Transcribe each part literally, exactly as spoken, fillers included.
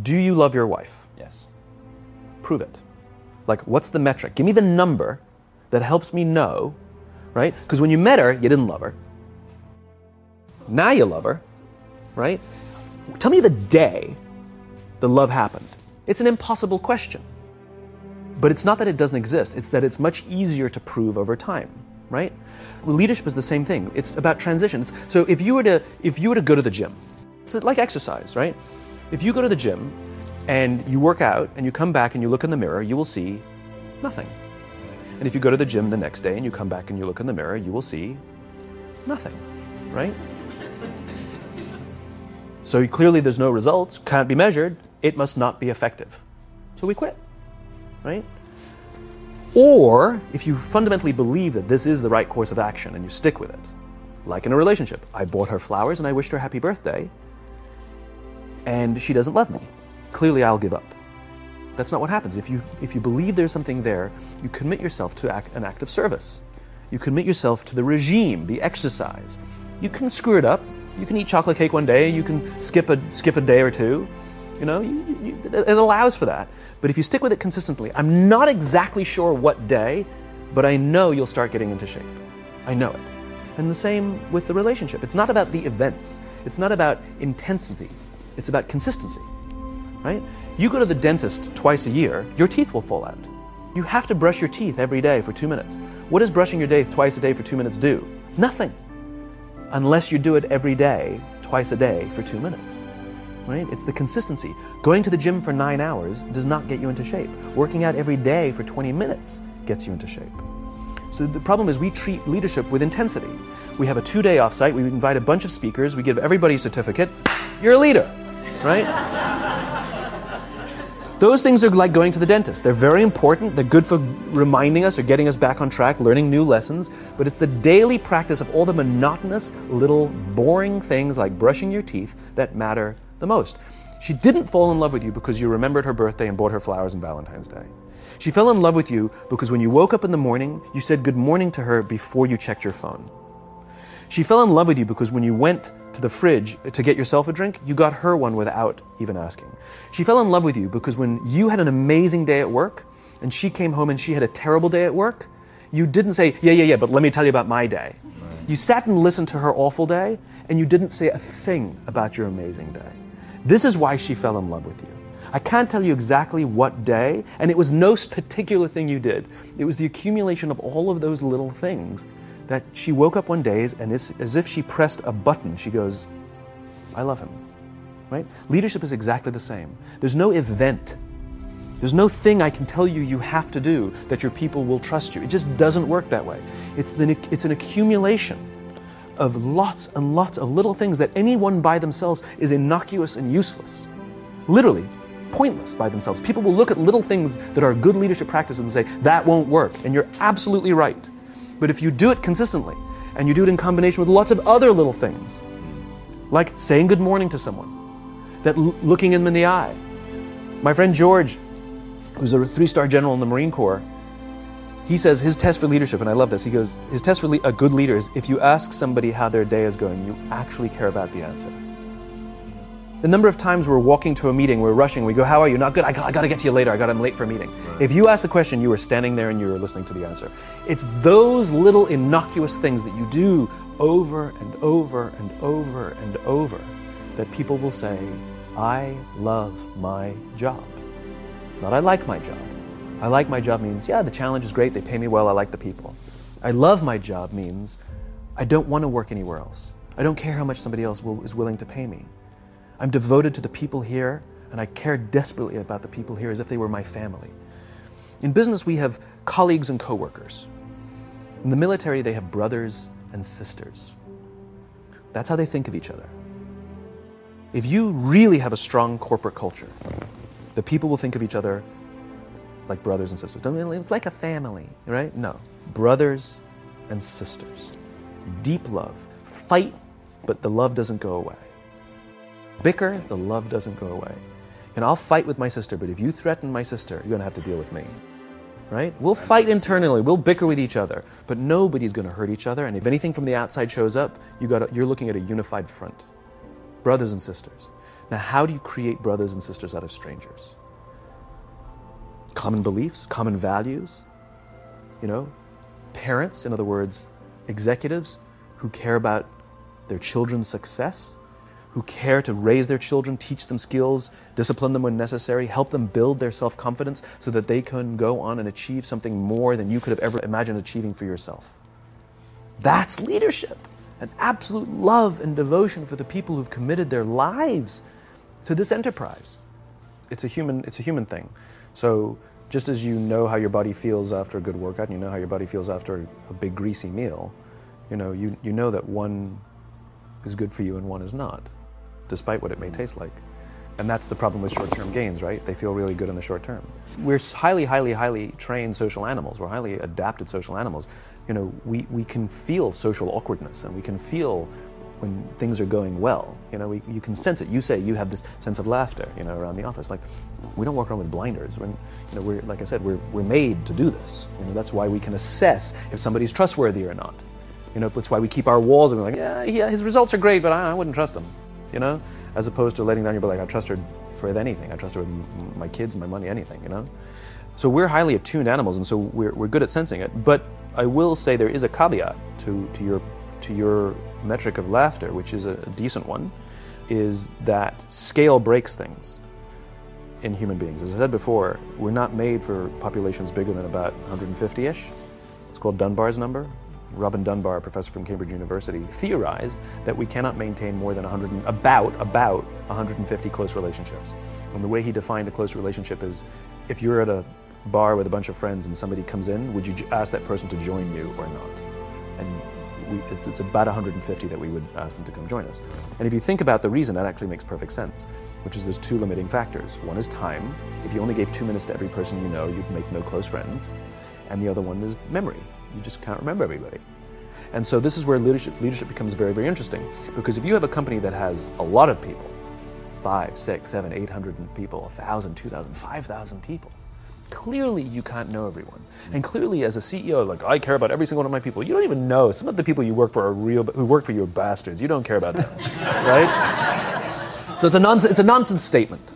Do you love your wife? Yes. Prove it. Like, what's the metric? Give me the number that helps me know, right? Because when you met her, you didn't love her. Now you love her, right? Tell me the day the love happened. It's an impossible question. But it's not that it doesn't exist, it's that it's much easier to prove over time, right? Leadership is the same thing. It's about transitions. So if you were to if you were to go to the gym, it's like exercise, right? If you go to the gym and you work out and you come back and you look in the mirror, you will see nothing. And if you go to the gym the next day and you come back and you look in the mirror, you will see nothing, right? So clearly there's no results, can't be measured, it must not be effective. So we quit, right? Or if you fundamentally believe that this is the right course of action and you stick with it, like in a relationship, I bought her flowers and I wished her happy birthday, and she doesn't love me. Clearly I'll give up. That's not what happens. If you, if you believe there's something there, you commit yourself to act, an act of service. You commit yourself to the regime, the exercise. You can screw it up. You can eat chocolate cake one day, you can skip a, skip a day or two. You know, you, you, it allows for that. But if you stick with it consistently, I'm not exactly sure what day, but I know you'll start getting into shape. I know it. And the same with the relationship. It's not about the events. It's not about intensity. It's about consistency, right? You go to the dentist twice a year, your teeth will fall out. You have to brush your teeth every day for two minutes. What does brushing your teeth twice a day for two minutes do? Nothing. Unless you do it every day, twice a day for two minutes. Right? It's the consistency. Going to the gym for nine hours does not get you into shape. Working out every day for twenty minutes gets you into shape. So the problem is we treat leadership with intensity. We have a two-day offsite, we invite a bunch of speakers, we give everybody a certificate. You're a leader, right? Those things are like going to the dentist. They're very important. They're good for reminding us or getting us back on track, learning new lessons. But it's the daily practice of all the monotonous, little, boring things like brushing your teeth that matter the most. She didn't fall in love with you because you remembered her birthday and bought her flowers on Valentine's Day. She fell in love with you because when you woke up in the morning, you said good morning to her before you checked your phone. She fell in love with you because when you went to the fridge to get yourself a drink, you got her one without even asking. She fell in love with you because when you had an amazing day at work and she came home and she had a terrible day at work, you didn't say, yeah, yeah, yeah, but let me tell you about my day. Right. You sat and listened to her awful day and you didn't say a thing about your amazing day. This is why she fell in love with you. I can't tell you exactly what day, and it was no particular thing you did. It was the accumulation of all of those little things that she woke up one day and as, as if she pressed a button, she goes, I love him, right? Leadership is exactly the same. There's no event. There's no thing I can tell you you have to do that your people will trust you. It just doesn't work that way. It's, the, it's an accumulation of lots and lots of little things that anyone by themselves is innocuous and useless. Literally, pointless by themselves. People will look at little things that are good leadership practices and say, that won't work. And you're absolutely right. But if you do it consistently, and you do it in combination with lots of other little things, like saying good morning to someone, that l- looking them in the eye. My friend George, who's a three-star general in the Marine Corps, he says his test for leadership, and I love this, he goes, his test for le- a good leader is if you ask somebody how their day is going, you actually care about the answer. The number of times we're walking to a meeting, we're rushing, we go, how are you? Not good, I got, I got to get to you later, I got, I'm late for a meeting. Right. If you ask the question, you were standing there and you were listening to the answer. It's those little innocuous things that you do over and over and over and over that people will say, I love my job. Not I like my job. I like my job means, yeah, the challenge is great, they pay me well, I like the people. I love my job means, I don't want to work anywhere else. I don't care how much somebody else will, is willing to pay me. I'm devoted to the people here, and I care desperately about the people here as if they were my family. In business, we have colleagues and coworkers. In the military, they have brothers and sisters. That's how they think of each other. If you really have a strong corporate culture, the people will think of each other like brothers and sisters. It's like a family, right? No. Brothers and sisters. Deep love. Fight, but the love doesn't go away. Bicker, the love doesn't go away. And I'll fight with my sister, but if you threaten my sister, you're going to have to deal with me. Right? We'll fight internally, we'll bicker with each other, but nobody's going to hurt each other, and if anything from the outside shows up, you got you're looking at a unified front. Brothers and sisters. Now, how do you create brothers and sisters out of strangers? Common beliefs, common values, you know? Parents, in other words, executives who care about their children's success, who care to raise their children, teach them skills, discipline them when necessary, help them build their self-confidence so that they can go on and achieve something more than you could have ever imagined achieving for yourself. That's leadership, an absolute love and devotion for the people who've committed their lives to this enterprise. It's a human, it's a human thing. So just as you know how your body feels after a good workout, and you know how your body feels after a big greasy meal, you know, you, you know that one is good for you and one is not, despite what it may taste like. And that's the problem with short-term gains, right? They feel really good in the short term. We're highly, highly, highly trained social animals. We're highly adapted social animals. You know, we, we can feel social awkwardness, and we can feel when things are going well. You know, we, you can sense it. You say you have this sense of laughter, you know, around the office. Like, we don't walk around with blinders. When, you know, we're, like I said, we're, we're made to do this. You know, that's why we can assess if somebody's trustworthy or not. You know, that's why we keep our walls and we're like, yeah, yeah, his results are great, but I, I wouldn't trust him. You know, as opposed to letting down your be like, I trust her for anything. I trust her with my kids, my money, anything, you know? So we're highly attuned animals, and so we're, we're good at sensing it. But I will say there is a caveat to, to, your, to your metric of laughter, which is a, a decent one, is that scale breaks things in human beings. As I said before, we're not made for populations bigger than about one hundred fifty-ish. It's called Dunbar's number. Robin Dunbar, a professor from Cambridge University, theorized that we cannot maintain more than one hundred, about, about one hundred fifty close relationships. And the way he defined a close relationship is, if you're at a bar with a bunch of friends and somebody comes in, would you ask that person to join you or not? And we, it's about one hundred fifty that we would ask them to come join us. And if you think about the reason, that actually makes perfect sense, which is there's two limiting factors. One is time. If you only gave two minutes to every person you know, you'd make no close friends. And the other one is memory. You just can't remember everybody. And so this is where leadership, leadership becomes very, very interesting. Because if you have a company that has a lot of people, five, six, seven, eight hundred people, a thousand, two thousand, five thousand people, clearly you can't know everyone. And clearly as a C E O, like, I care about every single one of my people. You don't even know. Some of the people you work for are real, who work for you are bastards. You don't care about them, right? So it's a, nonsense, it's a nonsense statement.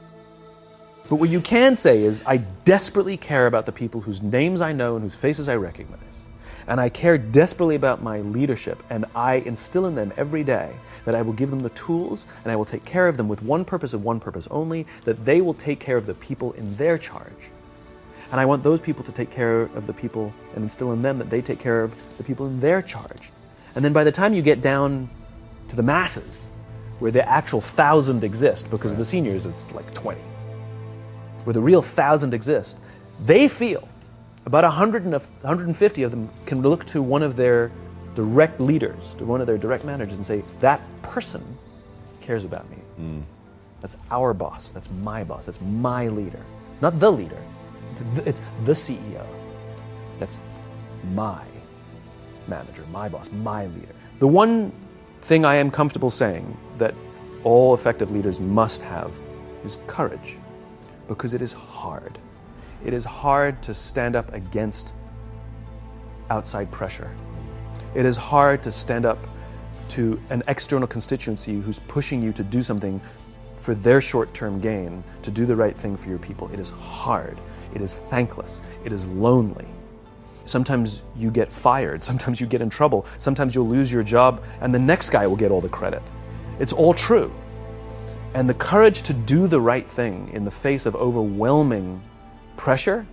But what you can say is, I desperately care about the people whose names I know and whose faces I recognize. And I care desperately about my leadership, and I instill in them every day that I will give them the tools and I will take care of them with one purpose and one purpose only, that they will take care of the people in their charge. And I want those people to take care of the people and instill in them that they take care of the people in their charge. And then by the time you get down to the masses, where the actual thousand exist, because of the seniors it's like twenty, where the real thousand exist, they feel about one hundred, one hundred fifty of them can look to one of their direct leaders, to one of their direct managers and say, that person cares about me. Mm. That's our boss, that's my boss, that's my leader. Not the leader, it's the, it's the C E O. That's my manager, my boss, my leader. The one thing I am comfortable saying that all effective leaders must have is courage. Because it is hard. It is hard to stand up against outside pressure. It is hard to stand up to an external constituency who's pushing you to do something for their short-term gain, to do the right thing for your people. It is hard. It is thankless. It is lonely. Sometimes you get fired. Sometimes you get in trouble. Sometimes you'll lose your job and the next guy will get all the credit. It's all true. And the courage to do the right thing in the face of overwhelming pressure,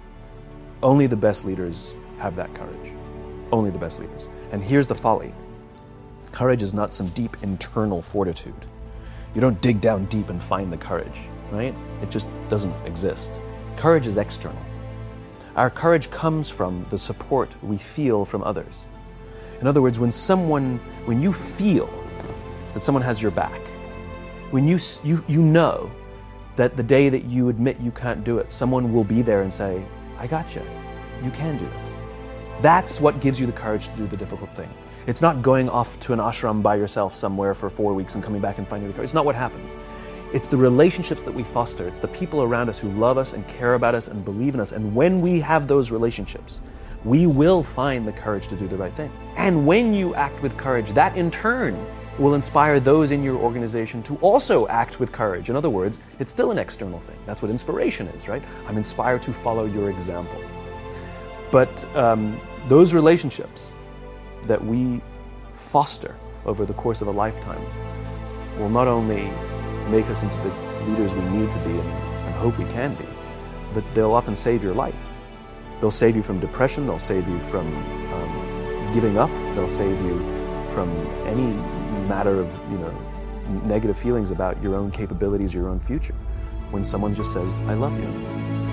only the best leaders have that courage. Only the best leaders. And here's the folly. Courage is not some deep internal fortitude. You don't dig down deep and find the courage, right? It just doesn't exist. Courage is external. Our courage comes from the support we feel from others. In other words, when someone, when you feel that someone has your back, when you, you, you know that the day that you admit you can't do it, someone will be there and say, I got you. You can do this. That's what gives you the courage to do the difficult thing. It's not going off to an ashram by yourself somewhere for four weeks and coming back and finding the courage. It's not what happens. It's the relationships that we foster. It's the people around us who love us and care about us and believe in us. And when we have those relationships, we will find the courage to do the right thing. And when you act with courage, that in turn will inspire those in your organization to also act with courage. In other words, it's still an external thing. That's what inspiration is, right? I'm inspired to follow your example. But um, those relationships that we foster over the course of a lifetime will not only make us into the leaders we need to be and, and hope we can be, but they'll often save your life. They'll save you from depression, they'll save you from um, giving up, they'll save you from any matter of, you know, negative feelings about your own capabilities, your own future. When someone just says, I love you.